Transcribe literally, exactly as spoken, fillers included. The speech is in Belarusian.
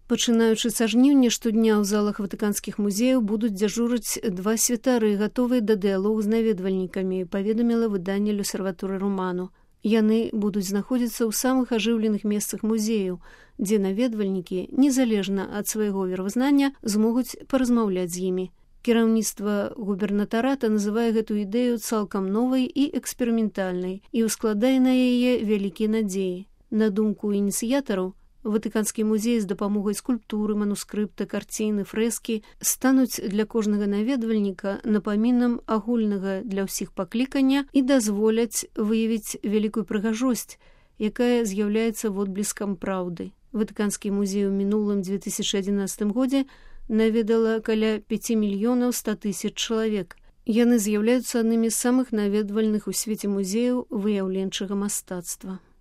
Пачынаючы са жніўня, штодня ў залах ватыканскіх музеяў будуць дзяжурыць два святары, гатовыя да дыялогу з наведвальнікамі, паведаміла выданне «L'Osservatore Romano». Яны будуць знаходзіцца ў самых ажыўленых месцах музеяў, дзе наведвальнікі, незалежна ад свайго веравызнання, змогуць паразмаўляць з імі. Кіраўніцтва губернатарата называе гэту ідэю цалкам новай і эксперыментальнай і ўскладае на яе вялікія надзеі. На думку ініцыятараў, Ватыканскі музей з дапамогай скульптуры, манускрыпта, карціны, фрэскі стануць для кожнага наведвальніка напамінам агульнага для ўсіх паклікання і дазволяць выявіць вялікую прыгажосць, якая з'яўляецца водблескам праўды. Ватыканскі музей у мінулым две тысячы адзінаццатым годзе наведала каля пяці мільёнаў ста тысяч чалавек. Яны з'яўляюцца аднымі з самых наведвальных у свеце музеяў выяўленчага мастацтва.